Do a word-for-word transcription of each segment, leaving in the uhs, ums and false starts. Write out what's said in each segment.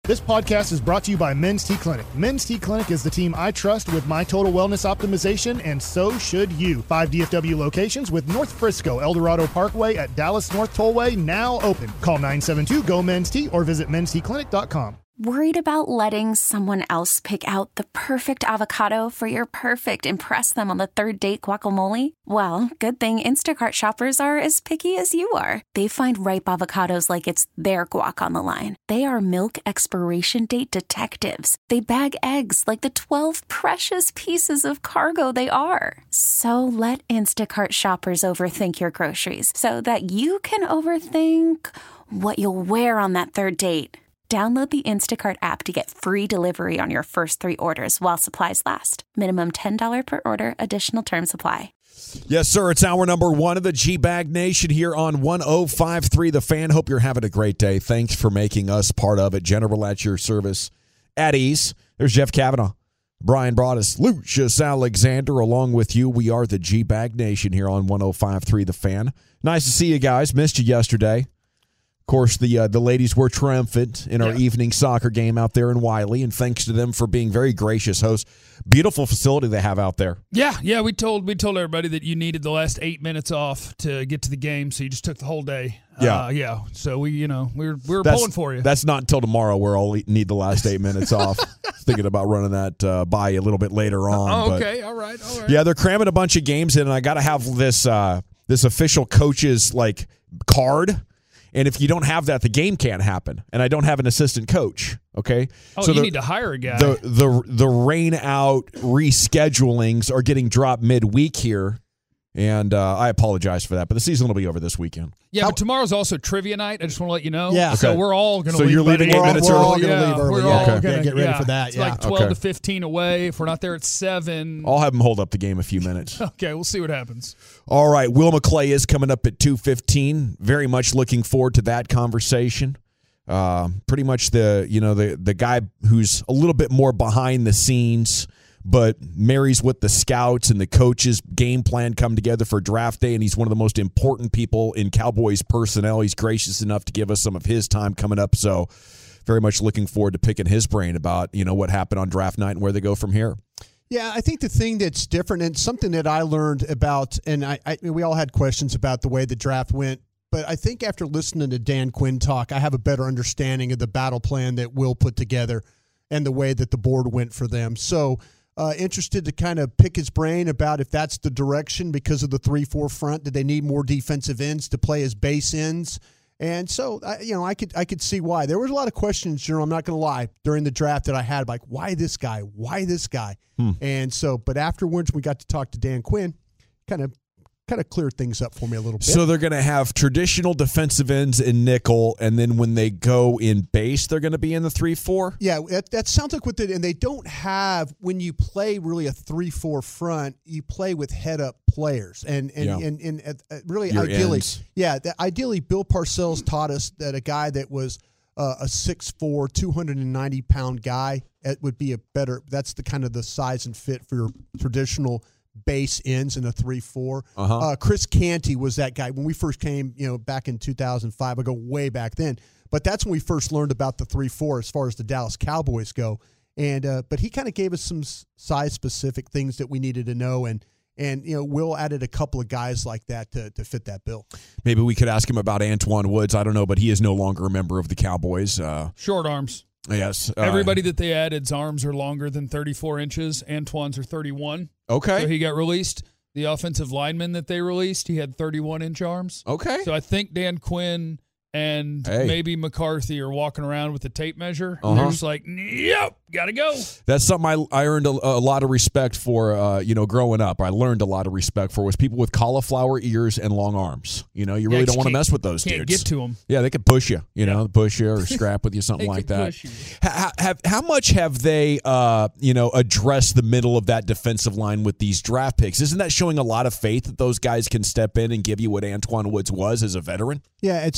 This podcast is brought to you by Men's T Clinic. Men's T Clinic is the team I trust with my total wellness optimization, and so should you. Five D F W locations with North Frisco, El Dorado Parkway at Dallas North Tollway now open. Call nine seven two, G O, men's T or visit men's t clinic dot com. Worried about letting someone else pick out the perfect avocado for your perfect impress them on the third date guacamole? Well, good thing Instacart shoppers are as picky as you are. They find ripe avocados like it's their guac on the line. They are milk expiration date detectives. They bag eggs like the twelve precious pieces of cargo they are. So let Instacart shoppers overthink your groceries so that you can overthink what you'll wear on that third date. Download the Instacart app to get free delivery on your first three orders while supplies last. Minimum ten dollars per order. Additional terms apply. Yes, sir. It's hour number one of the G-Bag Nation here on one oh five point three The Fan. Hope you're having a great day. Thanks for making us part of it. General at your service. At ease. There's Jeff Kavanaugh, Brian Broaddus, Lucius Alexander, along with you. We are the G-Bag Nation here on one oh five point three The Fan. Nice to see you guys. Missed you yesterday. Of course, the uh, the ladies were triumphant in our yeah. evening soccer game out there in Wiley, and thanks to them for being very gracious hosts. Beautiful facility they have out there. Yeah, yeah, we told we told everybody that you needed the last eight minutes off to get to the game, so you just took the whole day. Yeah, uh, yeah. So we, you know, we were we were that's, pulling for you. That's not until tomorrow where I'll need the last eight minutes off. Thinking about running that uh, by you a little bit later on. Oh, but, okay, all right, all right. Yeah, they're cramming a bunch of games in, and I got to have this uh, this official coach's like card. And if you don't have that, the game can't happen. And I don't have an assistant coach. Okay. Oh, so you the, need to hire a guy. The the the rain out reschedulings are getting dropped midweek here, and uh, I apologize for that. But the season will be over this weekend. Yeah, How, but tomorrow's also trivia night. I just want to let you know. Yeah. So okay. we're all going to so leave. So you're leaving eight minutes we're early. All gonna yeah, leave early. We're yeah. all okay. gonna get ready yeah. for that. It's yeah. like twelve okay. to fifteen away. If we're not there at seven, I'll have them hold up the game a few minutes. Okay, we'll see what happens. All right, Will McClay is coming up at two fifteen. Very much looking forward to that conversation. Uh, pretty much the you know the the guy who's a little bit more behind the scenes, but marries with the scouts and the coaches' game plan come together for draft day, and he's one of the most important people in Cowboys personnel. He's gracious enough to give us some of his time coming up, so very much looking forward to picking his brain about you know what happened on draft night and where they go from here. Yeah, I think the thing that's different and something that I learned about, and I, I we all had questions about the way the draft went, but I think after listening to Dan Quinn talk, I have a better understanding of the battle plan that Will put together and the way that the board went for them. So uh, interested to kind of pick his brain about if that's the direction because of the three four front. Did they need more defensive ends to play as base ends? And so, I, you know, I could I could see why. There was a lot of questions, Jerome, I'm not going to lie, during the draft that I had, like, why this guy? Why this guy? Hmm. And so, but afterwards, we got to talk to Dan Quinn, kind of kind of cleared things up for me a little bit. So they're going to have traditional defensive ends in nickel, and then when they go in base, they're going to be in the three four? Yeah, that, that sounds like what they – and they don't have – when you play really a three four front, you play with head-up players. And and, yeah. and, and, and uh, really Your ideally ends. – yeah, that ideally Bill Parcells taught us that a guy that was uh, a six four, two hundred ninety pound guy, it would be a better – that's the kind of the size and fit for your traditional – base ends in a three four. Uh-huh. Uh, Chris Canty was that guy when we first came, you know, back in two thousand five. I go way back then. But that's when we first learned about the three four as far as the Dallas Cowboys go. And uh, but he kind of gave us some size-specific things that we needed to know. And, and you know, Will added a couple of guys like that to, to fit that bill. Maybe we could ask him about Antoine Woods. I don't know, but he is no longer a member of the Cowboys. Uh, Short arms. Yes. Uh, Everybody that they added's arms are longer than thirty-four inches. Antoine's are thirty-one. Okay. So he got released. The offensive lineman that they released, he had thirty-one inch arms. Okay. So I think Dan Quinn and hey. maybe McCarthy are walking around with the tape measure. Uh-huh. And they're just like, yep, got to go. That's something I, I earned a, a lot of respect for, uh, you know, growing up. I learned a lot of respect for was people with cauliflower ears and long arms. You know, you really yeah, don't want to mess with those can't dudes. Get to them. Yeah, they could push you, you know, push you or scrap with you, something like that. How, have, how much have they, uh, you know, addressed the middle of that defensive line with these draft picks? Isn't that showing a lot of faith that those guys can step in and give you what Antoine Woods was as a veteran? Yeah, it's funny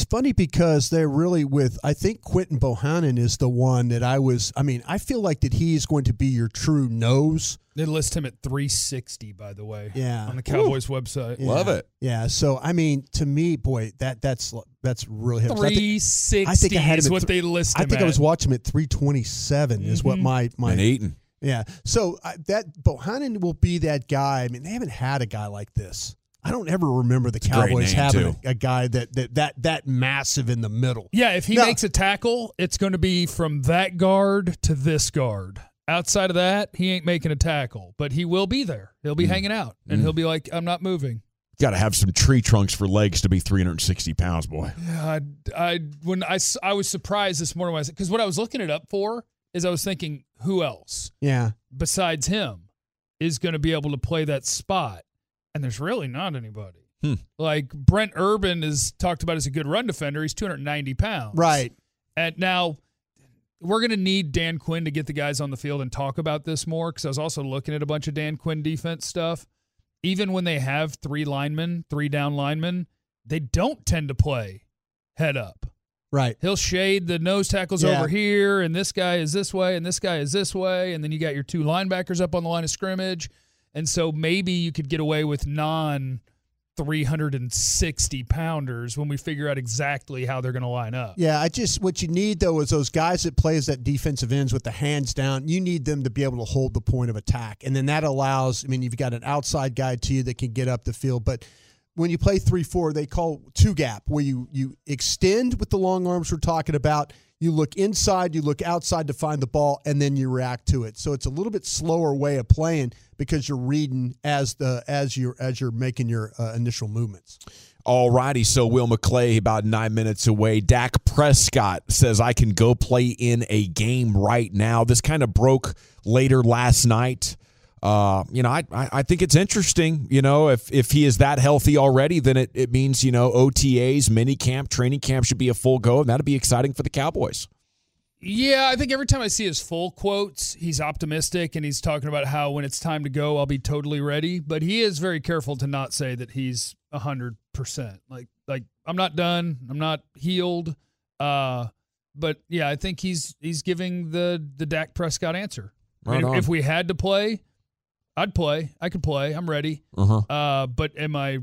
because they're really with, I think Quinton Bohannon is the one that I was, I mean, I feel like that he's going to be your true nose. They list him at three sixty, by the way, yeah. on the Cowboys Ooh. website. Yeah. Love it. Yeah, so, I mean, to me, boy, that that's that's really heavy. three sixty I think I had him is at what th- they list him I think at. I was watching him at three twenty-seven mm-hmm. is what my, my and Eaton. Yeah, so uh, that Bohannon will be that guy. I mean, they haven't had a guy like this. I don't ever remember the Cowboys having a, a guy that, that that that massive in the middle. Yeah, if he no. makes a tackle, it's going to be from that guard to this guard. Outside of that, he ain't making a tackle, but he will be there. He'll be mm. hanging out, and mm. he'll be like, I'm not moving. Got to have some tree trunks for legs to be three hundred sixty pounds, boy. Yeah, I, I, when I, I was surprised this morning because what I was looking it up for is I was thinking, who else? Yeah. Besides him is going to be able to play that spot. And there's really not anybody. Hmm. Like Brent Urban is talked about as a good run defender. He's two hundred ninety pounds. Right. And now we're going to need Dan Quinn to get the guys on the field and talk about this more because I was also looking at a bunch of Dan Quinn defense stuff. Even when they have three linemen, three down linemen, they don't tend to play head up. Right. He'll shade the nose tackles yeah. over here, and this guy is this way, and this guy is this way, and then you got your two linebackers up on the line of scrimmage. And so maybe you could get away with non three hundred sixty pounders when we figure out exactly how they're going to line up. Yeah, I just what you need though is those guys that play as that defensive ends with the hands down. You need them to be able to hold the point of attack, and then that allows. I mean, you've got an outside guy to you that can get up the field, but when you play three four, they call two gap where you you extend with the long arms we're talking about. You look inside, you look outside to find the ball, and then you react to it. So it's a little bit slower way of playing because you're reading as the as you're as you're making your uh, initial movements. All righty, so Will McClay about nine minutes away. Dak Prescott says, I can go play in a game right now. This kind of broke later last night. Uh, you know, I, I I think it's interesting. You know, if if he is that healthy already, then it, it means, you know, O T As, mini camp, training camp should be a full go, and that'd be exciting for the Cowboys. Yeah, I think every time I see his full quotes, he's optimistic, and he's talking about how when it's time to go, I'll be totally ready. But he is very careful to not say that he's one hundred percent. Like, like I'm not done. I'm not healed. Uh, but, yeah, I think he's he's giving the, the Dak Prescott answer. Right I mean, on. If we had to play, I'd play. I could play. I'm ready. Uh-huh. Uh, but am I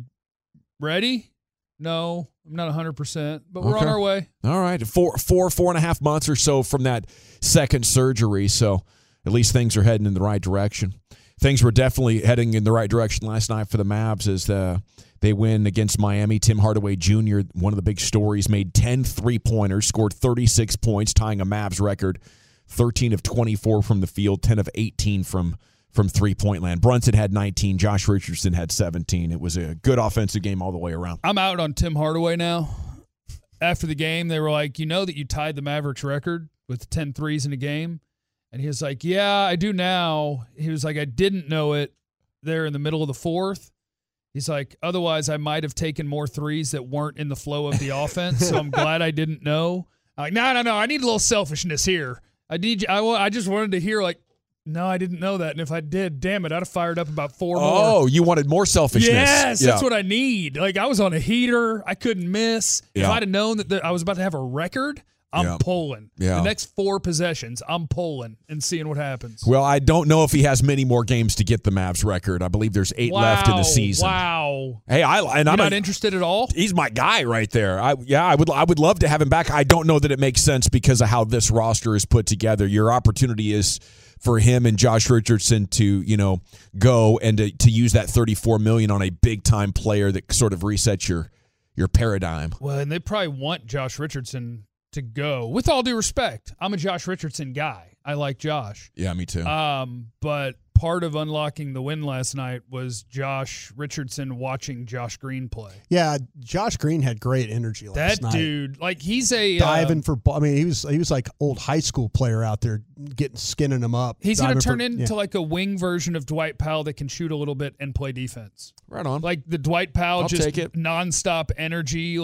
ready? No, I'm not one hundred percent, but we're Okay. on our way. All right. Four, four, four and a half months or so from that second surgery. So at least things are heading in the right direction. Things were definitely heading in the right direction last night for the Mavs as the, they win against Miami. Tim Hardaway Junior, one of the big stories, made ten three-pointers, scored thirty-six points, tying a Mavs record, thirteen of twenty-four from the field, ten of eighteen from from three-point land. Brunson had nineteen. Josh Richardson had seventeen. It was a good offensive game all the way around. I'm out on Tim Hardaway now. After the game, they were like, you know that you tied the Mavericks record with ten threes in a game? And he was like, yeah, I do now. He was like, I didn't know it there in the middle of the fourth. He's like, otherwise I might have taken more threes that weren't in the flow of the offense, so I'm glad I didn't know. I'm like, no, no, no, I need a little selfishness here. I need. I, I just wanted to hear, like, no, I didn't know that. And if I did, damn it, I'd have fired up about four oh, more. Oh, you wanted more selfishness. Yes, yeah. That's what I need. Like, I was on a heater. I couldn't miss. Yeah. If I'd have known that the, I was about to have a record, I'm yeah. pulling. Yeah. The next four possessions, I'm pulling and seeing what happens. Well, I don't know if he has many more games to get the Mavs record. I believe there's eight wow, left in the season. Wow. Hey, I and You're I'm not a, interested at all? He's my guy right there. I yeah, I would I would love to have him back. I don't know that it makes sense because of how this roster is put together. Your opportunity is for him and Josh Richardson to, you know, go and to, to use that thirty-four million dollars on a big-time player that sort of resets your your paradigm. Well, and they probably want Josh Richardson to go. With all due respect, I'm a Josh Richardson guy. I like Josh. Yeah, me too. Um, but part of unlocking the win last night was Josh Richardson watching Josh Green play. Yeah, Josh Green had great energy last that night. That dude, like he's a diving uh, for ball. I mean, he was he was like old high school player out there getting skinning him up. He's going to turn for, into yeah. like a wing version of Dwight Powell that can shoot a little bit and play defense. Right on. Like the Dwight Powell I'll just take it. nonstop energy, like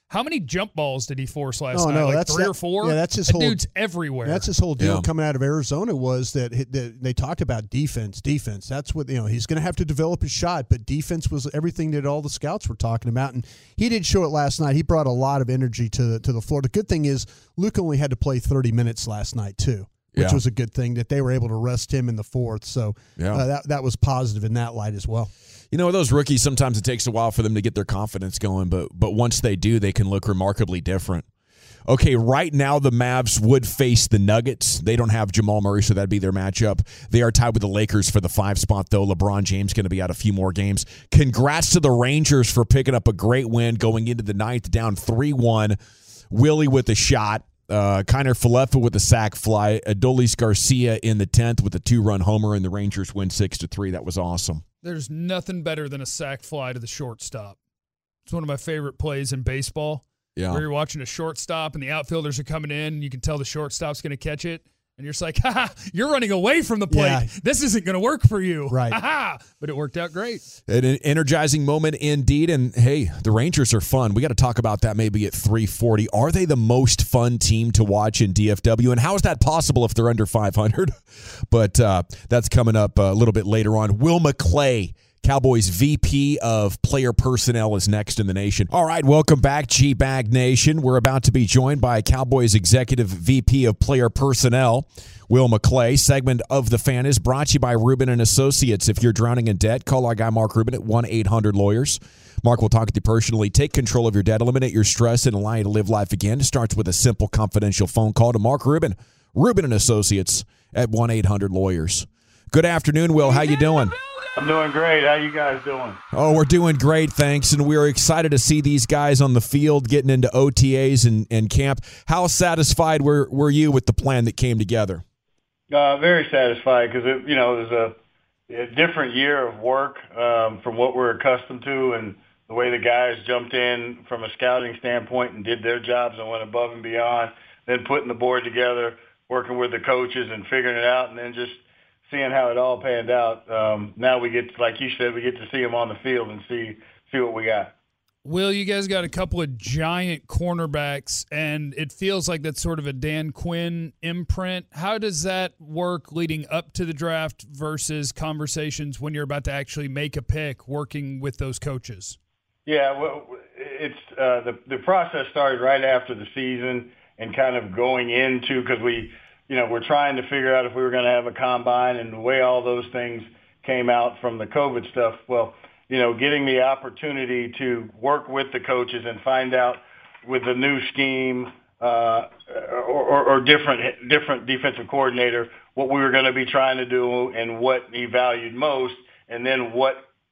How many jump balls did he force last Oh, night? no, like that's- three that- or four? yeah, that's his that whole- dude's everywhere. That's his whole deal Yeah. coming out of Arizona was that, he- that they talked about defense, defense. That's what, you know, he's going to have to develop his shot, but defense was everything that all the scouts were talking about. And he did show it last night. He brought a lot of energy to the, to the floor. The good thing is Luke only had to play thirty minutes last night too, which Yeah. was a good thing that they were able to rest him in the fourth. So Yeah. uh, that, that was positive in that light as well. You know, those rookies, sometimes it takes a while for them to get their confidence going, but but once they do, they can look remarkably different. Okay, right now the Mavs would face the Nuggets. They don't have Jamal Murray, so that'd be their matchup. They are tied with the Lakers for the five spot, though. LeBron James going to be out a few more games. Congrats to the Rangers for picking up a great win going into the ninth, down three one. Willie with a shot. Uh, Kiner Falefa with a sack fly. Adolis Garcia in the tenth with a two-run homer, and the Rangers win six to three. That was awesome. There's nothing better than a sack fly to the shortstop. It's one of my favorite plays in baseball. Yeah. Where you're watching a shortstop and the outfielders are coming in, and you can tell the shortstop's going to catch it. And you're just like, ha ha, you're running away from the plate. Yeah. This isn't going to work for you. Right. Ha ha. But it worked out great. An energizing moment indeed. And, hey, the Rangers are fun. We got to talk about that maybe at three forty. Are they the most fun team to watch in D F W? And how is that possible if they're under five hundred? But uh, that's coming up a little bit later on. Will McClay, Cowboys V P of Player Personnel, is next in the nation. All right, welcome back, G-Bag Nation. We're about to be joined by Cowboys Executive V P of Player Personnel, Will McClay. Segment of The Fan is brought to you by Rubin and Associates. If you're drowning in debt, call our guy Mark Rubin at one eight hundred lawyers. Mark will talk to you personally. Take control of your debt, eliminate your stress, and allow you to live life again. It starts with a simple, confidential phone call to Mark Rubin, Rubin and Associates at one eight hundred lawyers. Good afternoon, Will. How you doing? I'm doing great. How you guys doing? Oh, we're doing great, thanks. And we're excited to see these guys on the field getting into O T As and, and camp. How satisfied were, were you with the plan that came together? Uh, very satisfied because, it, you know, it was a, a different year of work um, from what we're accustomed to, and the way the guys jumped in from a scouting standpoint and did their jobs and went above and beyond, then putting the board together, working with the coaches and figuring it out, and then just seeing how it all panned out. Um, now we get, like you said, we get to see them on the field and see see what we got. Will, you guys got a couple of giant cornerbacks, and it feels like that's sort of a Dan Quinn imprint. How does that work leading up to the draft versus conversations when you're about to actually make a pick, working with those coaches? Yeah, well, it's uh, the the process started right after the season and kind of going into, because we, you know, we're trying to figure out if we were going to have a combine, and the way all those things came out from the COVID stuff. Well, you know, getting the opportunity to work with the coaches and find out with the new scheme uh, or, or, or different different defensive coordinator what we were going to be trying to do and what he valued most, and then what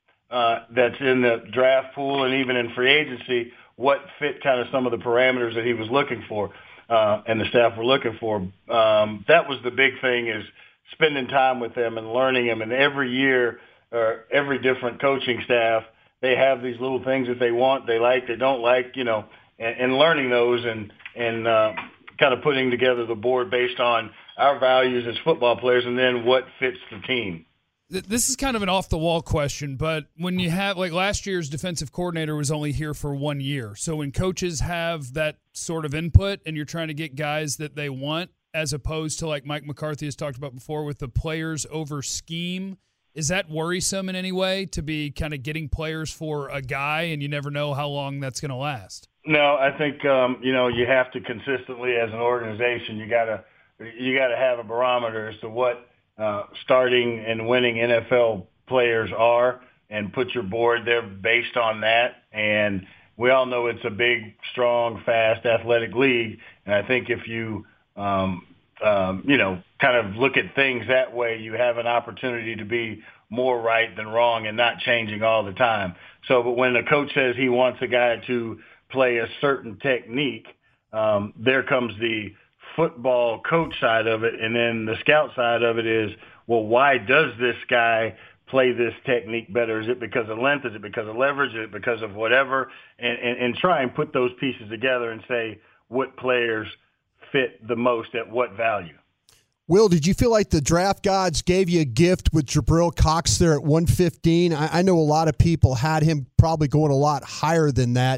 uh, that's in the draft pool and even in free agency, what fit kind of some of the parameters that he was looking for uh, and the staff were looking for. Um, that was the big thing, is spending time with them and learning them. And every year, or every different coaching staff, they have these little things that they want, they like, they don't like, you know, and, and learning those and, and uh, kind of putting together the board based on our values as football players and then what fits the team. This is kind of an off-the-wall question, but when you have, like last year's defensive coordinator was only here for one year. So when coaches have that sort of input and you're trying to get guys that they want, as opposed to like Mike McCarthy has talked about before with the players over scheme, is that worrisome in any way to be kind of getting players for a guy and you never know how long that's going to last? No, I think, um, you know, you have to consistently as an organization, you got to you got to have a barometer as to what uh, starting and winning N F L players are and put your board there based on that. And we all know it's a big, strong, fast, athletic league. And I think if you, um, um, you know, kind of look at things that way, you have an opportunity to be more right than wrong and not changing all the time. So, but when the coach says he wants a guy to play a certain technique, um, there comes the football coach side of it, and then the scout side of it is, well, why does this guy play this technique better? Is it because of length? Is it because of leverage? Is it because of whatever? And, and, and try and put those pieces together and say what players fit the most at what value. Will, did you feel like the draft gods gave you a gift with Jabril Cox there at one fifteen? I, I know a lot of people had him probably going a lot higher than that.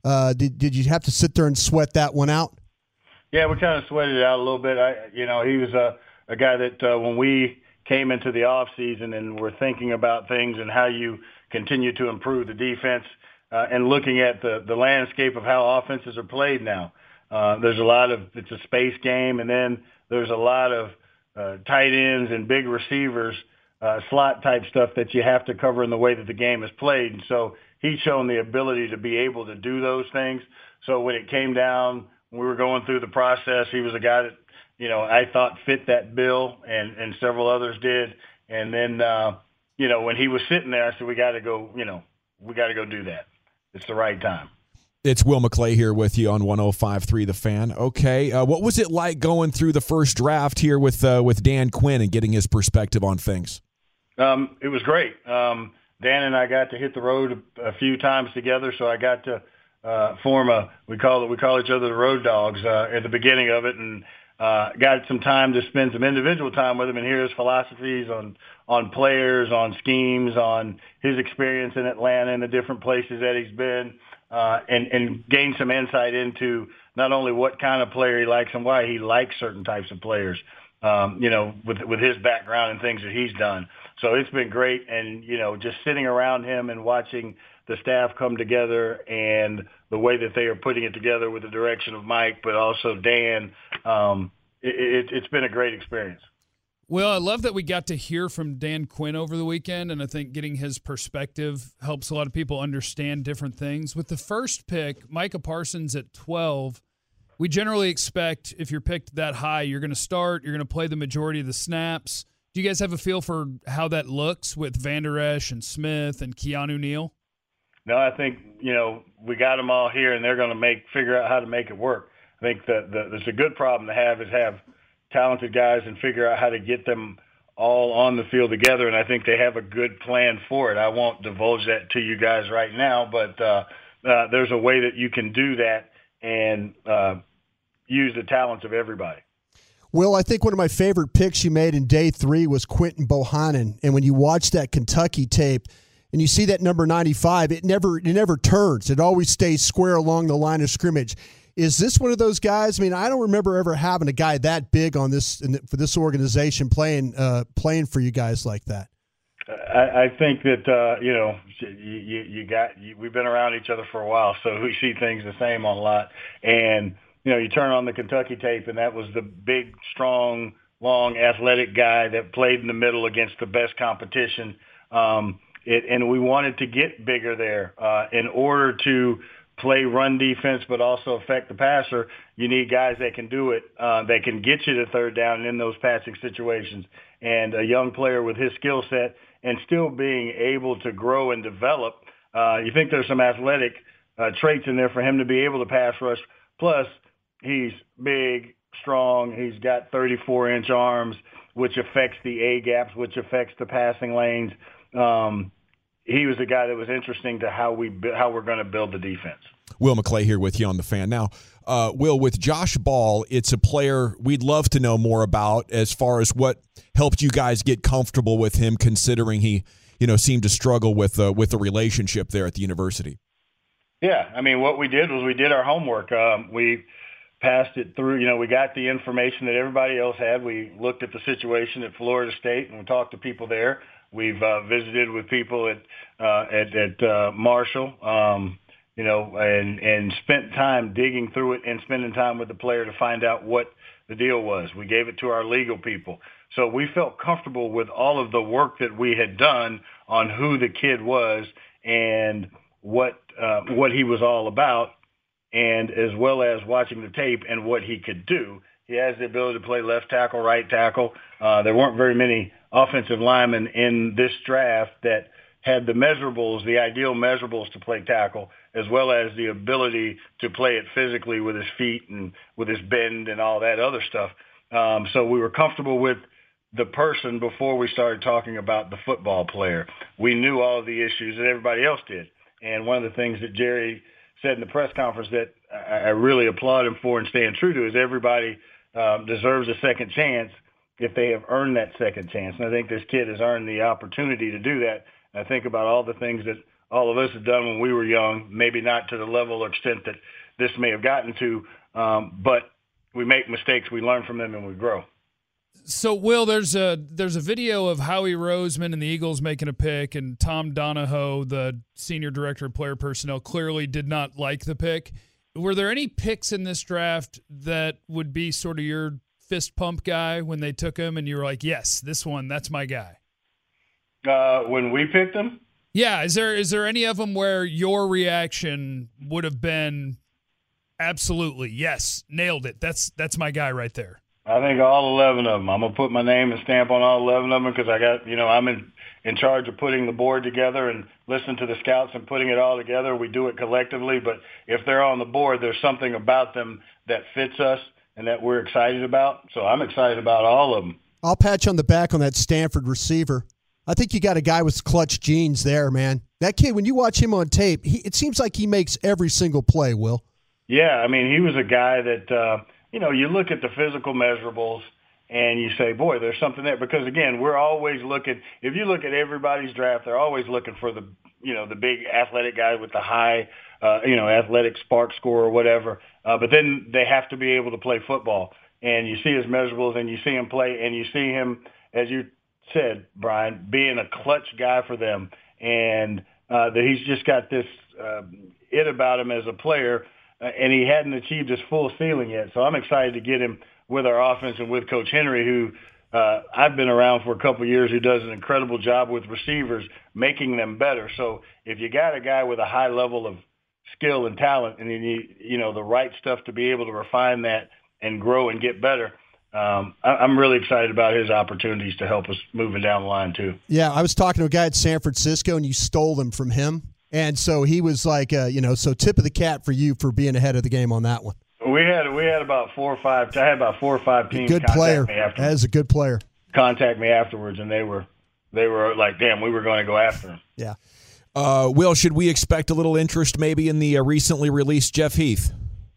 Uh, did did you have to sit there and sweat that one out? Yeah, we kind of sweated it out a little bit. I, you know, he was a, a guy that uh, when we came into the off season and were thinking about things and how you continue to improve the defense uh, and looking at the, the landscape of how offenses are played now. Uh, there's a lot of, it's a space game, and then there's a lot of uh, tight ends and big receivers, uh, slot type stuff that you have to cover in the way that the game is played. And so he's shown the ability to be able to do those things. So when it came down, when we were going through the process, he was a guy that, you know, I thought fit that bill, and, and several others did. And then, uh, you know, when he was sitting there, I said, we got to go, you know, we got to go do that. It's the right time. It's Will McClay here with you on one oh five point three The Fan. Okay, uh, what was it like going through the first draft here with uh, with Dan Quinn and getting his perspective on things? Um, it was great. Um, Dan and I got to hit the road a, a few times together, so I got to uh, form a we call it we call each other the road dogs uh, at the beginning of it, and uh, got some time to spend some individual time with him and hear his philosophies on on players, on schemes, on his experience in Atlanta and the different places that he's been. Uh, and, and gain some insight into not only what kind of player he likes and why he likes certain types of players, um, you know, with with his background and things that he's done. So it's been great. And, you know, just sitting around him and watching the staff come together and the way that they are putting it together with the direction of Mike, but also Dan, um, it, it, it's been a great experience. Well, I love that we got to hear from Dan Quinn over the weekend, and I think getting his perspective helps a lot of people understand different things. With the first pick, Micah Parsons at twelve, we generally expect if you're picked that high, you're going to start, you're going to play the majority of the snaps. Do you guys have a feel for how that looks with Van Der Esch and Smith and Keanu Neal? No, I think, you know, we got them all here, and they're going to make figure out how to make it work. I think that the, that's a good problem to have is have talented guys and figure out how to get them all on the field together, and I think they have a good plan for it. I won't divulge that to you guys right now, but uh, uh, there's a way that you can do that and uh, use the talents of everybody. Will, I think one of my favorite picks you made in day three was Quinton Bohannon, and when you watch that Kentucky tape and you see that number ninety-five, it never it never turns. It always stays square along the line of scrimmage. Is this one of those guys? I mean, I don't remember ever having a guy that big on this for this organization playing uh, playing for you guys like that. I, I think that uh, you know you, you got you, we've been around each other for a while, so we see things the same on a lot. And you know, you turn on the Kentucky tape, and that was the big, strong, long, athletic guy that played in the middle against the best competition. Um, it, and we wanted to get bigger there uh, in order to play run defense, but also affect the passer. You need guys that can do it, uh, that can get you to third down and in those passing situations. And a young player with his skill set and still being able to grow and develop, uh, you think there's some athletic uh, traits in there for him to be able to pass rush. Plus, he's big, strong. He's got thirty-four inch arms, which affects the A-gaps, which affects the passing lanes. Um, he was a guy that was interesting to how we how we're going to build the defense. Will McClay here with you on The Fan. Now, uh, Will, with Josh Ball, it's a player we'd love to know more about as far as what helped you guys get comfortable with him, considering he, you know, seemed to struggle with uh, with the relationship there at the university. Yeah, I mean, what we did was we did our homework. Um, we passed it through. You know, we got the information that everybody else had. We looked at the situation at Florida State and we talked to people there. We've uh, visited with people at uh, at, at uh, Marshall, um, you know, and, and spent time digging through it and spending time with the player to find out what the deal was. We gave it to our legal people. So we felt comfortable with all of the work that we had done on who the kid was and what uh, what he was all about, and as well as watching the tape and what he could do. He has the ability to play left tackle, right tackle. Uh, there weren't very many offensive linemen in this draft that had the measurables, the ideal measurables to play tackle, as well as the ability to play it physically with his feet and with his bend and all that other stuff. Um, so we were comfortable with the person before we started talking about the football player. We knew all of the issues that everybody else did. And one of the things that Jerry said in the press conference that I really applaud him for and staying true to is everybody um, deserves a second chance if they have earned that second chance. And I think this kid has earned the opportunity to do that. And I think about all the things that all of us have done when we were young, maybe not to the level or extent that this may have gotten to, um, but we make mistakes, we learn from them, and we grow. So, Will, there's a there's a video of Howie Roseman and the Eagles making a pick, and Tom Donahoe, the senior director of player personnel, clearly did not like the pick. Were there any picks in this draft that would be sort of your fist pump guy when they took him, and you were like, yes, this one, that's my guy? Uh, when we picked him? Yeah. Is there is there any of them where your reaction would have been absolutely, yes, nailed it, that's that's my guy right there? I think all eleven of them. I'm going to put my name and stamp on all eleven of them because I got, you know, I'm in, in charge of putting the board together and listening to the scouts and putting it all together. We do it collectively, but if they're on the board, there's something about them that fits us and that we're excited about. So I'm excited about all of them. I'll pat you on the back on that Stanford receiver. I think you got a guy with clutch genes there, man. That kid, when you watch him on tape, he, it seems like he makes every single play, Will. Yeah, I mean, he was a guy that uh, – you know, you look at the physical measurables and you say, boy, there's something there. Because, again, we're always looking – if you look at everybody's draft, they're always looking for the, you know, the big athletic guy with the high, uh, you know, athletic spark score or whatever. Uh, but then they have to be able to play football. And you see his measurables and you see him play and you see him, as you said, Brian, being a clutch guy for them. And uh, that he's just got this uh, it about him as a player. And he hadn't achieved his full ceiling yet. So I'm excited to get him with our offense and with Coach Henry, who uh, I've been around for a couple of years, who does an incredible job with receivers, making them better. So if you got a guy with a high level of skill and talent and you need, you know, the right stuff to be able to refine that and grow and get better, um, I, I'm really excited about his opportunities to help us moving down the line too. Yeah, I was talking to a guy at San Francisco, and you stole them from him. And so he was like, uh, you know, so tip of the cap for you for being ahead of the game on that one. We had we had about four or five. I had about four or five teams. Good contact player. Me after, that is a good player. Contact me afterwards, and they were they were like, "Damn, we were going to go after him." Yeah. Uh, Will, should we expect a little interest maybe in the uh, recently released Jeff Heath?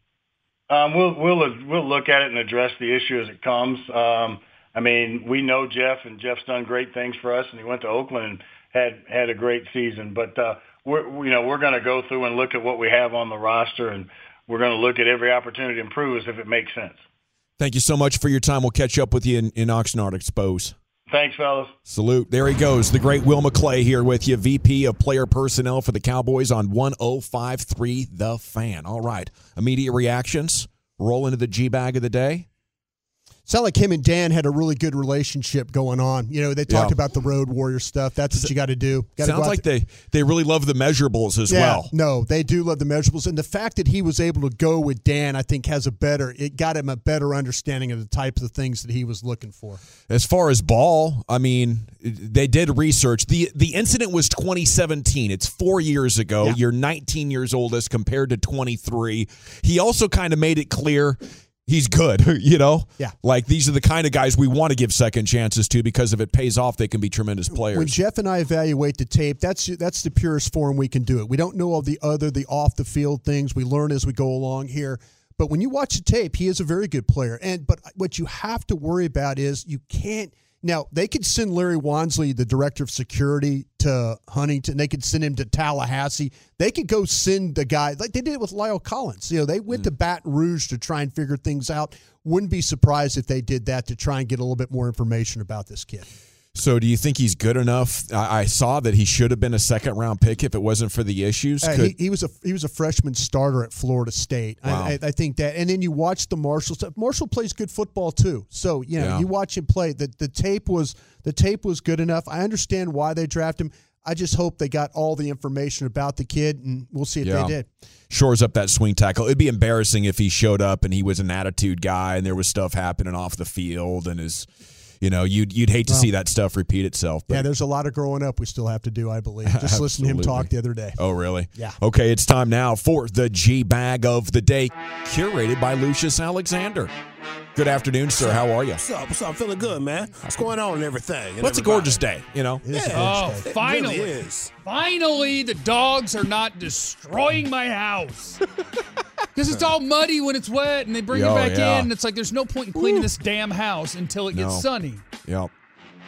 Um, we'll we'll we'll look at it and address the issue as it comes. Um, I mean, we know Jeff, and Jeff's done great things for us, and he went to Oakland and had had a great season, but. Uh, We're, you know, we're going to go through and look at what we have on the roster, and we're going to look at every opportunity to improve as if it makes sense. Thank you so much for your time. We'll catch up with you in, in Oxnard Expose. Thanks, fellas. Salute. There he goes, the great Will McClay here with you, V P of Player Personnel for the Cowboys on one oh five point three The Fan. All right, immediate reactions. Roll into the G-Bag of the day. Sound like him and Dan had a really good relationship going on. You know, they talked Yeah. about the Road Warrior stuff. That's what you got to do. Gotta Sounds go like there. they, they really love the measurables as yeah, well. No, they do love the measurables. And the fact that he was able to go with Dan, I think, has a better, it got him a better understanding of the types of things that he was looking for. As far as Ball, I mean, they did research. The The incident was twenty seventeen. It's four years ago. Yeah. You're nineteen years old as compared to twenty-three. He also kind of made it clear he's good, you know? Yeah. Like, these are the kind of guys we want to give second chances to because if it pays off, they can be tremendous players. When Jeff and I evaluate the tape, that's that's the purest form we can do it. We don't know all the other, the off-the-field things. We learn as we go along here. But when you watch the tape, he is a very good player. And But what you have to worry about is you can't – now, they could send Larry Wansley, the director of security, to Huntington. They could send him to Tallahassee. They could go send the guy like they did with Lyle Collins. You know, they went mm. to Baton Rouge to try and figure things out. Wouldn't be surprised if they did that to try and get a little bit more information about this kid. So do you think he's good enough? I, I saw that he should have been a second-round pick if it wasn't for the issues. Uh, Could, he, he was a he was a freshman starter at Florida State. Wow. I, I, I think that, and then you watch the Marshall stuff. Marshall plays good football too. So you know, Yeah. you watch him play. The the tape was the tape was good enough. I understand why they drafted him. I just hope they got all the information about the kid, and we'll see if Yeah. they did. Shores up that swing tackle. It'd be embarrassing if he showed up and he was an attitude guy and there was stuff happening off the field and his. You know, you'd you'd hate to Well, see that stuff repeat itself. But. Yeah, there's a lot of growing up we still have to do, I believe. Just listen to him talk the other day. Oh, really? Yeah. Okay, it's time now for the G-Bag of the Day, curated by Lucius Alexander. Good afternoon, sir. How are you? What's up? What's up? I'm feeling good, man. What's going on and everything? And What's a everybody? gorgeous day, you know? It is a Yeah. gorgeous Oh, day. It finally. really is. Finally, the dogs are not destroying my house. Because it's all muddy when it's wet, and they bring Oh, it back yeah. in, and it's like there's no point in cleaning this damn house until it gets No. sunny. Yep.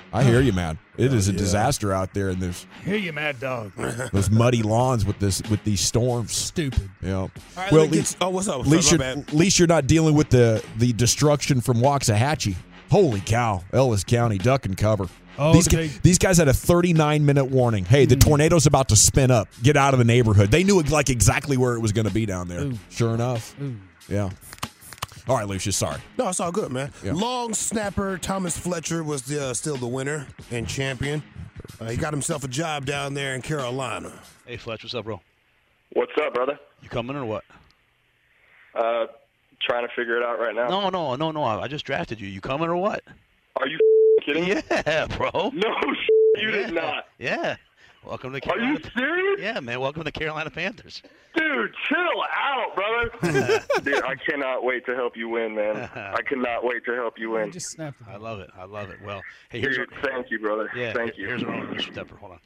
I hear you, man. It is a yeah. disaster out there in this Hear you, mad dog. those muddy lawns with this with these storms. Stupid. Yeah. All right, well, let at me least, get, oh, what's up? at least My you're bad. at least you're not dealing with the the destruction from Waxahachie. Holy cow, Ellis County, duck and cover. Oh, these, did gu- they- these guys had a thirty-nine minute warning. Hey, the tornado's about to spin up. Get out of the neighborhood. They knew like exactly where it was going to be down there. Ooh. Sure enough. Ooh. Yeah. All right, Lucius, sorry. No, it's all good, man. Yeah. Long snapper Thomas Fletcher was the, uh, still the winner and champion. Uh, he got himself a job down there in Carolina. Hey, Fletch, what's up, bro? What's up, brother? You coming or what? Uh, trying to figure it out right now. No, no, no, no. I I just drafted you. You coming or what? Are you kidding me? Yeah, bro. No, you did Yeah. not. Yeah. Welcome to Are Carolina. you serious? Yeah, man. Welcome to Carolina Panthers. Dude, chill out, brother. Dude, I cannot wait to help you win, man. I cannot wait to help you win. Just snap the I love it. I love it. Well, hey, here's Dude, our, thank you, brother. yeah, Thank you. Here's our own Mister Stepper. Hold on.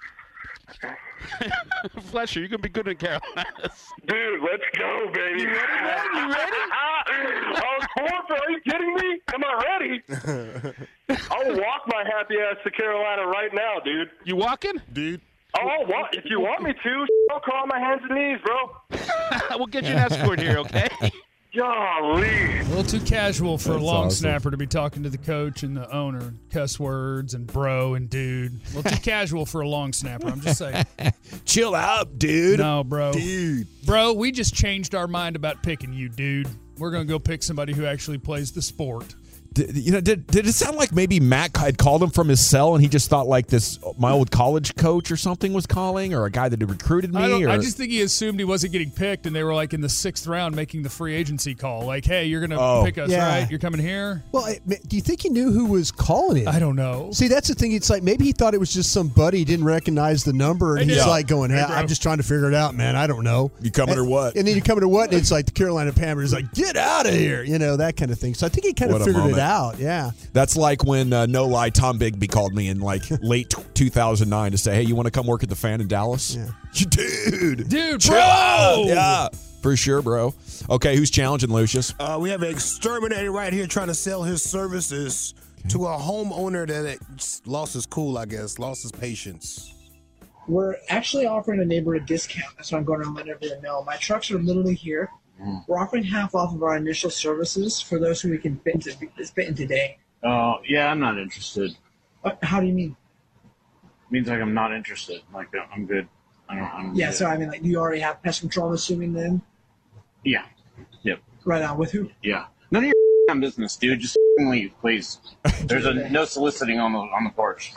Fletcher, you're gonna be good in Carolina. Dude, let's go, baby. You ready, man? You ready? I was born for. Are you kidding me? Am I ready? I'll walk my happy ass to Carolina right now, dude. You walking? Dude. Oh, I'll walk. If you want me to, I'll crawl on my hands and knees, bro. We'll get you an escort here, okay? Golly. A little too casual for That's a long awesome. snapper to be talking to the coach and the owner. Cuss words and bro and dude. A little too casual for a long snapper. I'm just saying. Chill out, dude. No, bro. Dude. Bro, we just changed our mind about picking you, dude. We're going to go pick somebody who actually plays the sport. Did, you know, did, did it sound like maybe Matt had called him from his cell and he just thought like this, my old college coach or something was calling, or a guy that had recruited me? I, don't, or, I just think he assumed he wasn't getting picked, and they were like in the sixth round making the free agency call. Like, hey, you're going to Oh. pick us, Yeah. right? You're coming here? Well, I- do you think he knew who was calling him? I don't know. See, that's the thing. It's like maybe he thought it was just some buddy. He didn't recognize the number, and Hey, he's yeah. like going, hey, Hey, bro. I'm just trying to figure it out, man. I don't know. You coming and, or what? And then you coming to what? And it's like the Carolina Panthers like, get out of here, you know, that kind of thing. So I think he kind What of a figured it moment. out. Yeah. That's like when, uh, no lie, Tom Bigby called me in like late t- two thousand nine to say, hey, you want to come work at the Fan in Dallas? Yeah. Dude. Dude, chill bro! out. Yeah, for sure, bro. Okay, who's challenging Lucius? Uh, we have an exterminator right here trying to sell his services to a homeowner that lost his cool, I guess, lost his patience. We're actually offering a neighbor a discount. That's why I'm going around letting everyone know. My trucks are literally here. We're offering half off of our initial services for those who we can fit into, fit in today. Oh, yeah, I'm not interested. Uh, How do you mean? Means like I'm not interested. Like I'm good. I don't. I'm Yeah, good. so I mean, like, you already have pest control, I'm assuming then? Yeah. Yep. Right on. With who? Yeah. None of your damn business, dude. Just leave, please. There's a no soliciting on the on the porch.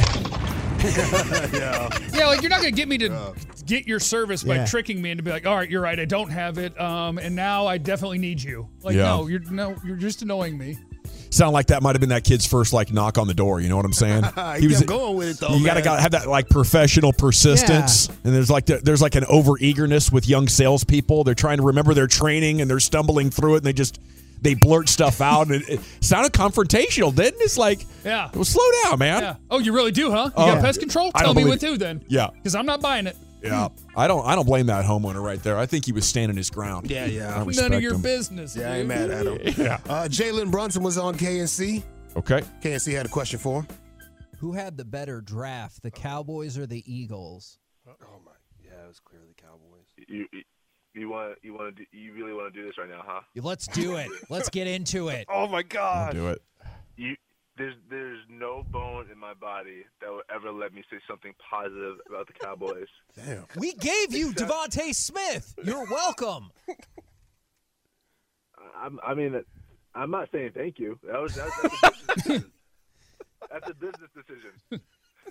yeah. Yeah, like you're not gonna get me to get your service by Yeah. tricking me into be like, all right, you're right, I don't have it, um, and now I definitely need you. Like, Yeah. no, you're no, you're just annoying me. Sound like that might have been that kid's first like knock on the door. You know what I'm saying? he kept going with it, though, You gotta, man. gotta have that like professional persistence, and there's like the, there's like an over eagerness with young salespeople. They're trying to remember their training and they're stumbling through it, and they just they blurt stuff out, and it, it sounded confrontational, didn't it? It's like, Yeah. well, slow down, man. Yeah. Oh, you really do, huh? You Oh. got pest control? I Tell don't me believe- what to then. Yeah. Because I'm not buying it. Yeah, I don't I don't blame that homeowner right there. I think he was standing his ground. Yeah, yeah. I respect None of your him. business. Yeah, I ain't dude. mad at him. Yeah. Uh, Jalen Brunson was on K N C. Okay. K N C had a question for him. Who had the better draft, the Cowboys or the Eagles? Oh my, yeah, it was clearly the Cowboys. You you- you want you want to you really want to do this right now, huh? Let's do it. Let's get into it. Oh my God! Do it. You there's there's no bone in my body that would ever let me say something positive about the Cowboys. Damn. We gave you Devontae Smith. You're welcome. I'm, I mean, I'm not saying thank you. That was that's, that's a business decision. That's a business decision.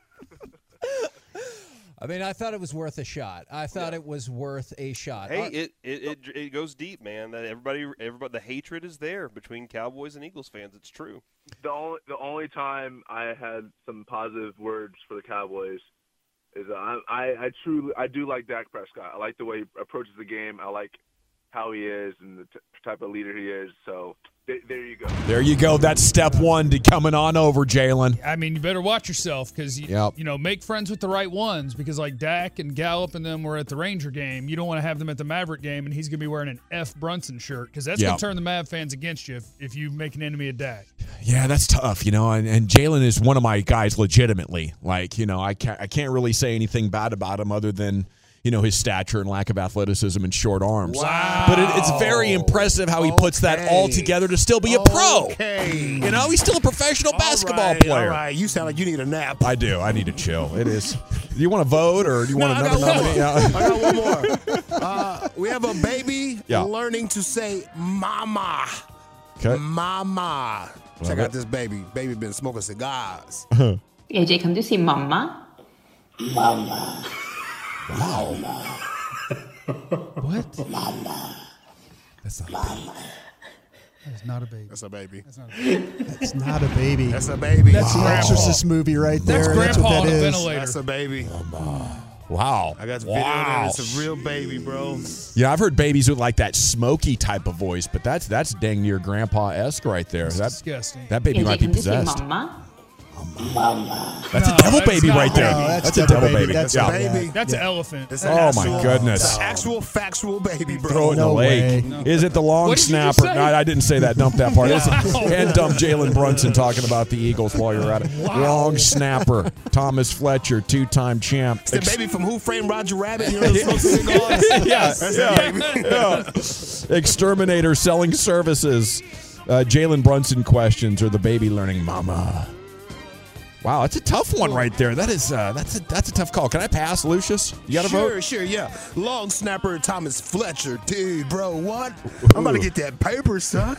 I mean, I thought it was worth a shot. I thought it was worth a shot. Hey, Uh, it, it it it goes deep, man. That everybody, everybody, the hatred is there between Cowboys and Eagles fans. It's true. The only the only time I had some positive words for the Cowboys is uh, I, I I truly I do like Dak Prescott. I like the way he approaches the game. I like how he is and the t- type of leader he is. So Th- there you go. There you go. That's step one to coming on over, Jalen. I mean, you better watch yourself because, you, Yep. you know, make friends with the right ones because, like, Dak and Gallup and them were at the Ranger game. You don't want to have them at the Maverick game, and he's going to be wearing an F. Brunson shirt because that's Yep. going to turn the Mav fans against you if, if you make an enemy of Dak. Yeah, that's tough, you know. And, and Jalen is one of my guys, legitimately. Like, you know, I can't, I can't really say anything bad about him other than, you know, his stature and lack of athleticism and short arms. Wow. But it, it's very impressive how he puts that all together to still be a pro. Okay. You know, he's still a professional All basketball right, player. All right, you sound like you need a nap. I do. I need to chill. It is. Do you want to vote or do you No, want I another got one nominee? more. Yeah. I got one more. Uh, we have a baby Yeah. learning to say mama. Okay. Mama. Love Check it. out this baby. Baby been smoking cigars. A J, can you say mama? Mama. Wow. What? Mama. That's not a baby. That is not a baby. That's a baby. That's not a baby. That's not a baby. That's a baby. That's the Wow. Exorcist movie right there. That's That's what Grandpa that on a is. ventilator. That's a baby. Wow. I got the video Wow. there. It's a real baby, bro. Yeah, I've heard babies with like that smoky type of voice, but that's that's dang near grandpa-esque right there. That's That, disgusting. that baby A J, might be can you say possessed. mama? That's No, a devil that's baby not right a there. baby. No, that's, that's a devil devil baby. baby. That's yeah. a baby. That's Yeah. an elephant. It's Oh, an my actual- goodness. It's an actual factual baby, bro. Throw it in No the lake. way. No. Is it the long What did you just snapper? say? I, I didn't say that. Dump that part. It's- Wow. And dump Jalen Brunson talking about the Eagles while you're at it. Long snapper. Thomas Fletcher, two-time champ. It's the baby from Who Framed Roger Rabbit. You know, those cigars. yeah, That's yeah, the baby. yeah. Exterminator selling services. Uh, Jalen Brunson questions or the baby learning mama. Wow, that's a tough one right there. That is uh, that's a that's a tough call. Can I pass, Lucius? You got to sure, vote. Sure, yeah. Long snapper Thomas Fletcher. Dude, bro, what? I'm about to get that paper, son.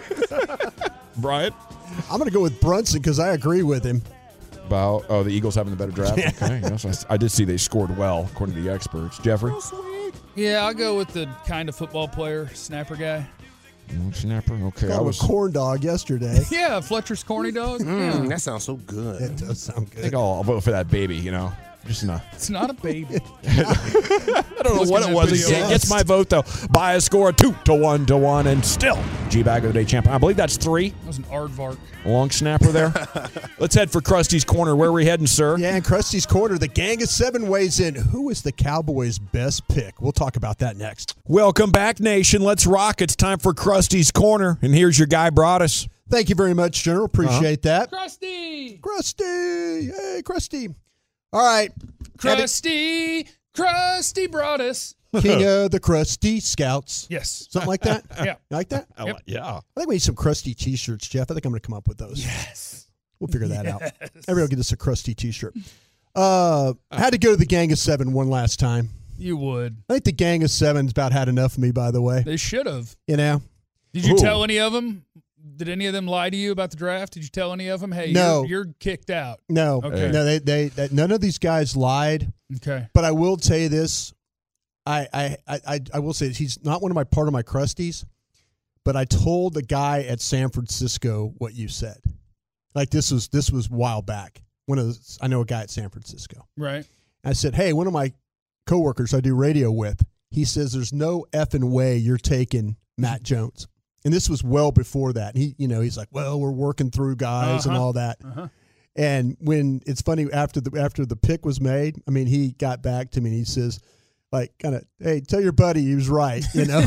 Brian? I'm going to go with Brunson because I agree with him. About oh, the Eagles having the better draft. Okay, yes, I, I did see they scored well according to the experts. Jeffrey, Yeah, I'll go with the kind of football player, snapper guy. long snapper. Okay, I Got was. a corn dog yesterday. Yeah, Fletcher's corny dog. Mm, Yeah. that sounds so good. It does sound I good. think I'll, I'll vote for that baby. You know, just not. It's not a baby. I don't know Look what at it that was. video. It gets my vote though by a score of two to one to one, and still G-Bag of the Day champion. I believe that's three. That was an aardvark. Long snapper there. Let's head for Krusty's Corner. Where are we heading, sir? Yeah, and Krusty's Corner, the Gang of Seven weighs in. Who is the Cowboys' best pick? We'll talk about that next. Welcome back, Nation. Let's rock. It's time for Krusty's Corner, and here's your guy, Broadus. Thank you very much, General. Appreciate that. Krusty! Krusty! Hey, Krusty. All right. Krusty! Krusty brought us. King of the Krusty Scouts. Yes. Something like that? Yeah. You like that? I Yep. like- Yeah. I think we need some Krusty t-shirts, Jeff. I think I'm going to come up with those. Yes. We'll figure that out. Yes. Everybody will get us a Krusty t-shirt. Uh, I had to go to the Gang of Seven one last time. You would. I think the Gang of Seven's about had enough of me, by the way. They should have. You know? Did you Ooh. tell any of them? Did any of them lie to you about the draft? Did you tell any of them, hey, No. you're, you're kicked out? No. Okay. No, they, they, they, none of these guys lied. Okay. But I will tell you this. I, I, I, I will say this. He's not one of my part of my Krusties, but I told the guy at San Francisco what you said. Like this was this was a while back. One of the, I know a guy at San Francisco. Right. I said, hey, one of my coworkers I do radio with, he says there's no effing way you're taking Matt Jones. And this was well before that. He, you know, he's like, well, we're working through guys and Uh-huh. all that. Uh-huh. And when it's funny after the after the pick was made, I mean, he got back to me and he says, like, kind of, hey, tell your buddy he was right, you know.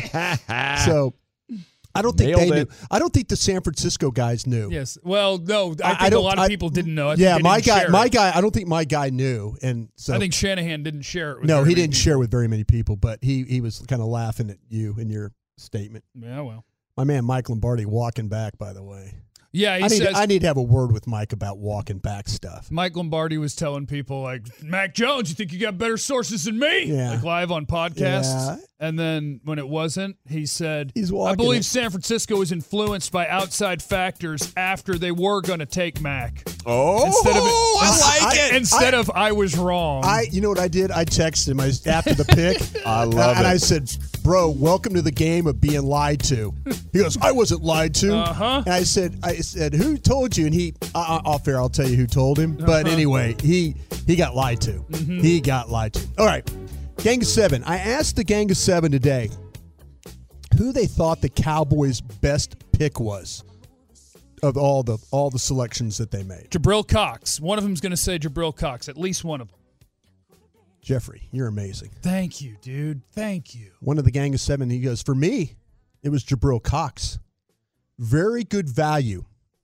So I don't think Nailed they it. knew. I don't think the San Francisco guys knew. Yes. Well, no, I I- think I a don't- lot of I- people didn't know. I think yeah, they my didn't guy, share my it. guy. I don't think my guy knew, and so I think Shanahan didn't share it with no, very he many didn't people. share with very many people, but he he was kind of laughing at you in your statement. Yeah, well. My man Mike Lombardi walking back, by the way. Yeah, he I need says, I need to have a word with Mike about walking back stuff. Mike Lombardi was telling people, like, Mac Jones, you think you got better sources than me? Yeah. Like live on podcasts. Yeah. And then when it wasn't, he said, He's I walking believe it. San Francisco was influenced by outside factors after they were going to take Mac. Oh, Instead of I like it. Instead I- of I was wrong. I, you know what I did? I texted him I, after the pick. I love and it. I said, "Bro, welcome to the game of being lied to." He goes, "I wasn't lied to." Uh-huh. And I said, "I said, who told you?" And he, uh, off air, I'll tell you who told him. But Uh-huh. anyway, he he got lied to. Mm-hmm. He got lied to. All right, Gang of Seven. I asked the Gang of Seven today, who they thought the Cowboys' best pick was of all the all the selections that they made. Jabril Cox. One of them's going to say Jabril Cox. At least one of them. Jeffrey, you're amazing. Thank you, dude. Thank you. One of the gang of seven, he goes, for me, it was Jabril Cox. Very good value.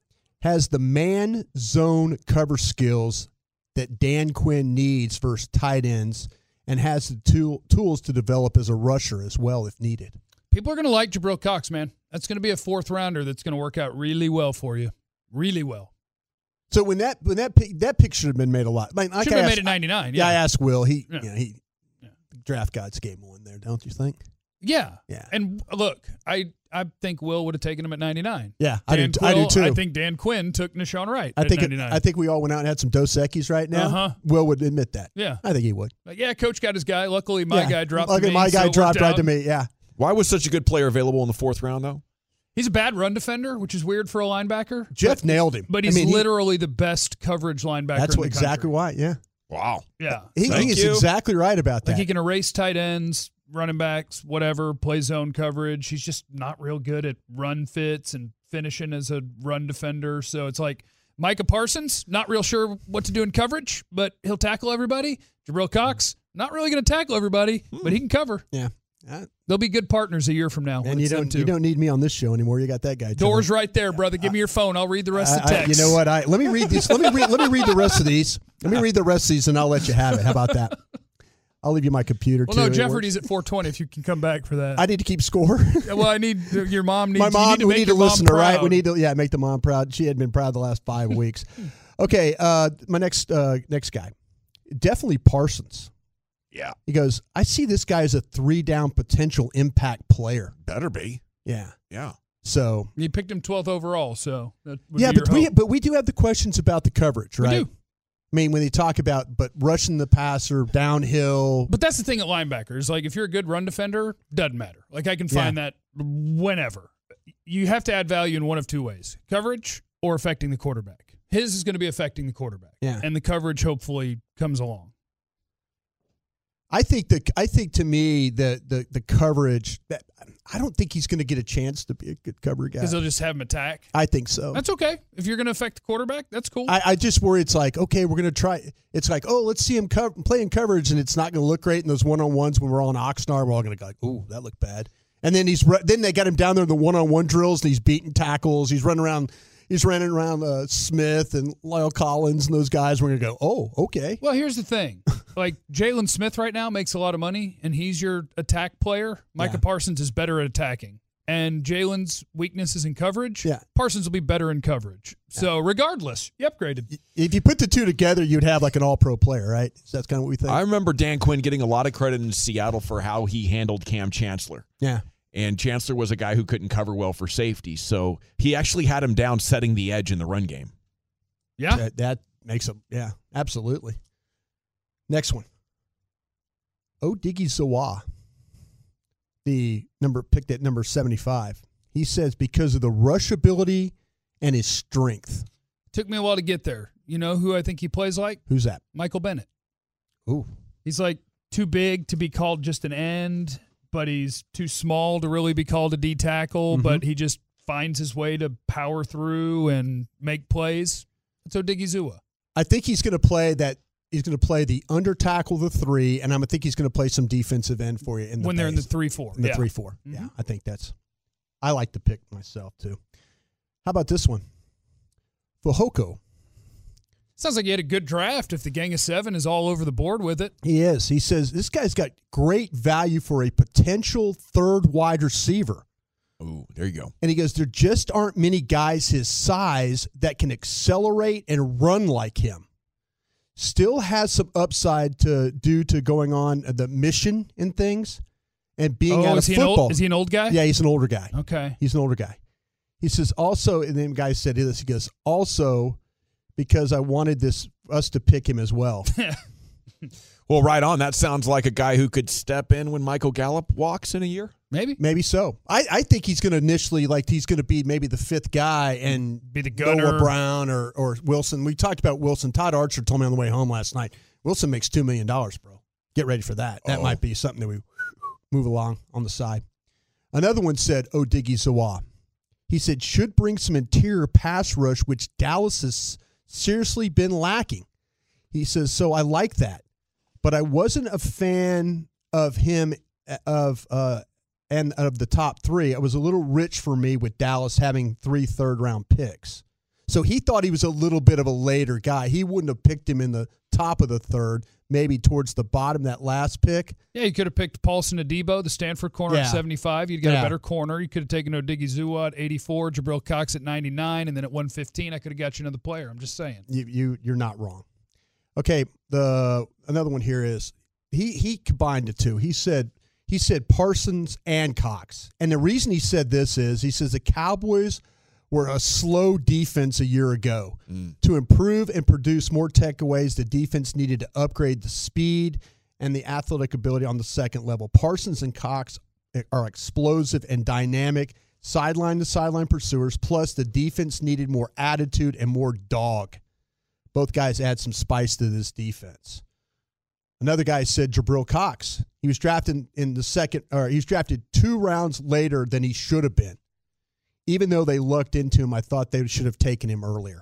Has the man zone cover skills that Dan Quinn needs versus tight ends, and has the tool, tools to develop as a rusher as well if needed. People are going to like Jabril Cox, man. That's going to be a fourth rounder that's going to work out really well for you. Really well. So when that when that pick, that pick should have been made a lot. Like, should have been made at ninety-nine. Yeah, yeah. I asked Will. He, Yeah. you know, he Yeah. draft God's game one there, don't you think? Yeah. Yeah. And look, I I think Will would have taken him at ninety-nine. Yeah, I Dan do. I do Quill- too. I think Dan Quinn took Nashawn Wright I at think ninety-nine. I think we all went out and had some Dos Equis right now. Uh-huh. Will would admit that. Yeah. I think he would. Like, yeah, coach got his guy. Luckily, my Yeah. guy dropped Luckily, to me. my guy so it dropped worked right out. to me. Yeah. Why was such a good player available in the fourth round, though? He's a bad run defender, which is weird for a linebacker. Jeff but, nailed him. But I he's mean, he- literally the best coverage linebacker That's in what, the exactly country. why. Yeah. Wow. Yeah. He, Thank he is you. exactly right about that. Like he can erase tight ends, running backs, whatever, play zone coverage. He's just not real good at run fits and finishing as a run defender. So it's like Micah Parsons, not real sure what to do in coverage, but he'll tackle everybody. Jabril Cox, not really going to tackle everybody, but he can cover. Yeah. Uh, They'll be good partners a year from now. and when you it's them don't two. you don't need me on this show anymore. You got that guy. Doors John. right there, brother. Give me your phone. I'll read the rest of the I- I- text. you know what? I let me read these. Let me read. Let me read the rest of these. Let me read the rest of these, and I'll let you have it. How about that? I'll leave you my computer Well, too. no, It Jeopardy's works. at four twenty if you can come back for that. I need to keep score. well, I need your mom needs My you mom. need to we make need to your mom listen to right. We proud. need to yeah make the mom proud. She had been proud the last five weeks. Okay, uh, my next uh, next guy, definitely Parsons. Yeah. He goes, I see this guy as a three down potential impact player. Better be. Yeah. Yeah. So You picked him twelfth overall, so that would yeah, be but your we hope. but we do have the questions about the coverage, We right? do. I mean, when they talk about but rushing the passer downhill. But that's the thing at linebackers. Like, if you're a good run defender, doesn't matter. Like, I can find that whenever. You have to add value in one of two ways: coverage or affecting the quarterback. His is going to be affecting the quarterback, Yeah. and the coverage hopefully comes along. I think the I think to me the the the coverage that I don't think he's going to get a chance to be a good cover guy. Because they'll just have him attack. I think so. That's okay. If you're going to affect the quarterback, that's cool. I, I just worry it's like, okay, we're going to try. It's like, oh, let's see him co- playing coverage, and it's not going to look great in those one-on-ones when we're all in Oxnard. We're all going to go like, ooh, that looked bad. And then he's ru- then they got him down there in the one-on-one drills, and he's beating tackles. He's running around. He's running around uh, Smith and Lyle Collins and those guys. We're going to go, oh, okay. Well, here's the thing. Like, Jalen Smith right now makes a lot of money, and he's your attack player. Micah Yeah. Parsons is better at attacking. And Jalen's weakness is in coverage. Yeah. Parsons will be better in coverage. So, regardless, you upgraded. If you put the two together, you'd have like an all-pro player, right? So that's kind of what we think. I remember Dan Quinn getting a lot of credit in Seattle for how he handled Cam Chancellor. Yeah. And Chancellor was a guy who couldn't cover well for safety. So he actually had him down setting the edge in the run game. Yeah. That, that makes him, yeah, absolutely. Next one. Odighi Zawa, the number picked at number seventy-five. He says because of the rush ability and his strength. Took me a while to get there. You know who I think he plays like? Who's that? Michael Bennett. Ooh. He's like too big to be called just an end, but he's too small to really be called a D tackle, Mhm. but he just finds his way to power through and make plays. That's Odighi Zawa. I think he's going to play that. He's going to play the under tackle, the three, and I'm, I think he's going to play some defensive end for you in the When they're in the base. three four. In the Yeah. three four. Mhm. Yeah, I think that's. I like the pick myself too. How about this one? Fehoko. Sounds like you had a good draft if the gang of seven is all over the board with it. He is. He says this guy's got great value for a potential third wide receiver. Ooh, there you go. And he goes, there just aren't many guys his size that can accelerate and run like him. Still has some upside to due to going on the mission and things and being Oh, out is of he an football. old- is he an old guy? Yeah, he's an older guy. Okay. He's an older guy. He says also, and then the guy said this, he goes, also because I wanted this us to pick him as well. Well, right on. That sounds like a guy who could step in when Michael Gallup walks in a year. Maybe. Maybe so. I, I think he's going to initially, like, he's going to be maybe the fifth guy and be the gunner. Noah Brown or, or Wilson. We talked about Wilson. Todd Archer told me on the way home last night, Wilson makes two million dollars, bro. Get ready for that. That Oh. might be something that we move along on the side. Another one said, Odighizuwa. He said, should bring some interior pass rush, which Dallas has seriously been lacking. He says, so I like that. But I wasn't a fan of him of uh, and of the top three. It was a little rich for me with Dallas having three third-round picks. So he thought he was a little bit of a later guy. He wouldn't have picked him in the top of the third, maybe towards the bottom, that last pick. Yeah, you could have picked Paulson Adebo, the Stanford corner Yeah. at seventy-five. You'd got Yeah. a better corner. You could have taken Odighizuwa at eighty-four, Jabril Cox at ninety-nine, and then at one fifteen, I could have got you another player. I'm just saying. You, you, you're not wrong. Okay, the another one here is he he combined the two. He said he said Parsons and Cox. And the reason he said this is he says the Cowboys were a slow defense a year ago. Mm. To improve and produce more takeaways, the defense needed to upgrade the speed and the athletic ability on the second level. Parsons and Cox are explosive and dynamic sideline to sideline pursuers, plus the defense needed more attitude and more dog. Both guys add some spice to this defense. Another guy said Jabril Cox. He was drafted in the second, or he was drafted two rounds later than he should have been. Even though they looked into him, I thought they should have taken him earlier.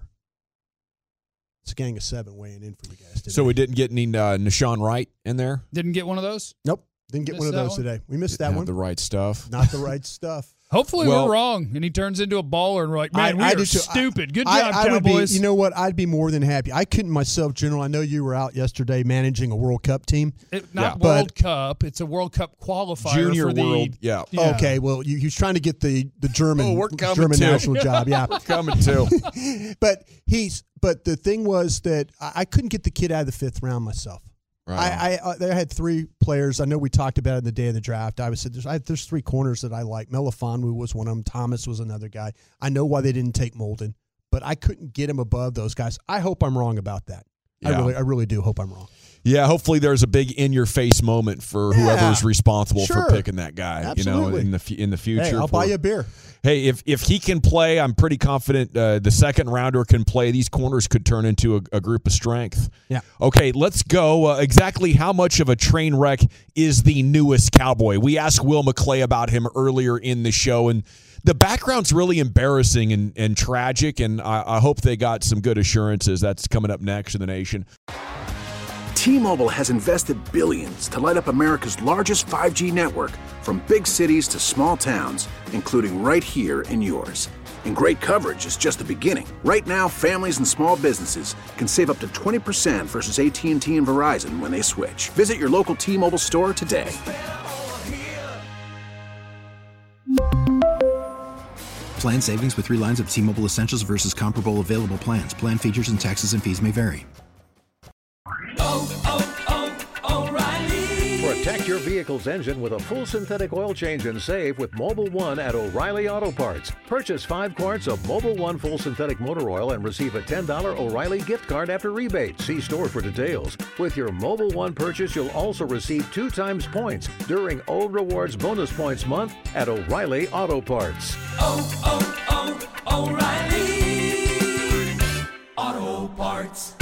It's a gang of seven weighing in for you guys today. So we didn't get any uh, Nashawn Wright in there? Didn't get one of those? Nope. Didn't get Missed one of that those one? today. We missed Didn't that have one. the right stuff. Not the right stuff. Hopefully Well- we're wrong, and he turns into a baller, and we're like, man, I- we I are do too. stupid. Good I- job, I would be- Cowboys. you know what? I'd be more than happy. I couldn't myself, General. I know you were out yesterday managing a World Cup team. It- not But- World Cup. It's a World Cup qualifier Junior for the World, yeah. Okay, well, you, he was trying to get the the German Oh, we're coming German too. national job. Yeah, We're coming too. but he's but the thing was that I, I couldn't get the kid out of the fifth round myself. Right. I, I, I they had three players. I know we talked about it in the day of the draft. I was said there's I, there's three corners that I like. Melifonwu was one of them. Thomas was another guy. I know why they didn't take Molden, but I couldn't get him above those guys. I hope I'm wrong about that. I Yeah. really I really do hope I'm wrong. Yeah, hopefully there's a big in-your-face moment for Yeah. whoever's responsible Sure. for picking that guy. You know, Absolutely. in the fu- in the future. Hey, I'll for- buy you a beer. Hey, if if he can play, I'm pretty confident uh, the second rounder can play. These corners could turn into a, a group of strength. Yeah. Okay, let's go. Uh, exactly how much of a train wreck is the newest Cowboy? We asked Will McClay about him earlier in the show, and the background's really embarrassing and, and tragic, and I, I hope they got some good assurances. That's coming up next in the nation. T-Mobile has invested billions to light up America's largest five G network, from big cities to small towns, including right here in yours. And great coverage is just the beginning. Right now, families and small businesses can save up to twenty percent versus A T and T and Verizon when they switch. Visit your local T-Mobile store today. Plan savings with three lines of T-Mobile Essentials versus comparable available plans. Plan features and taxes and fees may vary. Protect your vehicle's engine with a full synthetic oil change and save with Mobile One at O'Reilly Auto Parts. Purchase five quarts of Mobile One full synthetic motor oil and receive a ten dollars O'Reilly gift card after rebate. See store for details. With your Mobile One purchase, you'll also receive two times points during O Rewards Bonus Points Month at O'Reilly Auto Parts. Oh, oh, oh, O'Reilly Auto Parts.